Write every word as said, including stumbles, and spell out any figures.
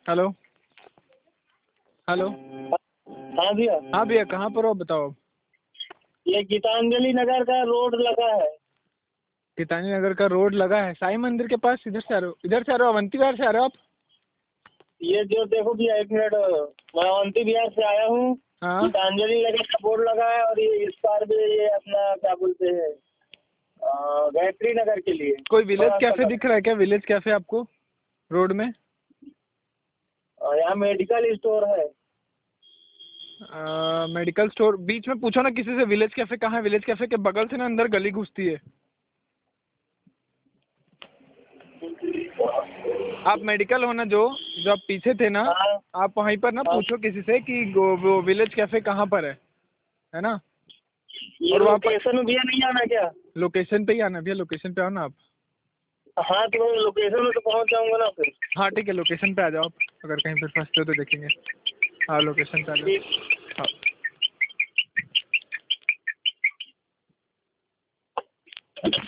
Hello hello. हाँ भैया। हाँ भैया, कहाँ पर हो बताओ। ये गीतांजलि नगर का रोड लगा है। गीतांजलि नगर का रोड लगा है साईं मंदिर के पास। इधर से आ रहे हो, इधर से आ रहे हो, अवंती विहार से आ रहे हो आप। ये जो देखो भैया, एक मिनट, मैं अवंती विहार से आया हूँ। हाँ गीतांजलि नगर का बोर्ड लगा है और ये इस पार भी ये अपना क्या बोलते हैं, अ, गायत्री नगर के लिए कोई विलेज थोड़ा सा कैफे दिख रहा है क्या? विलेज कैफे आपको रोड में? अ, यहाँ मेडिकल स्टोर है। मेडिकल स्टोर बीच में पूछो ना किसी से, विलेज कैफे कहाँ है। विलेज कैफे के बगल से ना अंदर गली घुसती है। आप मेडिकल हो ना, जो जो आप पीछे थे ना, हाँ आप वहीं पर ना हाँ। पूछो किसी से कि वो वो विलेज कैफे कहाँ पर है है ना। ये और वहाँ पर लोकेशन भैया नहीं आना क्या? लोकेशन पे ही आना भैया, लोकेशन पे आओ ना आप। हाँ तो मैं लोकेशन में तो पहुँच जाऊंगा ना फिर। हाँ ठीक है, लोकेशन पे आ जाओ आप। अगर कहीं पर फंसते हो तो देखेंगे। हाँ लोकेशन पे आ जाओ। ठीक। हाँ।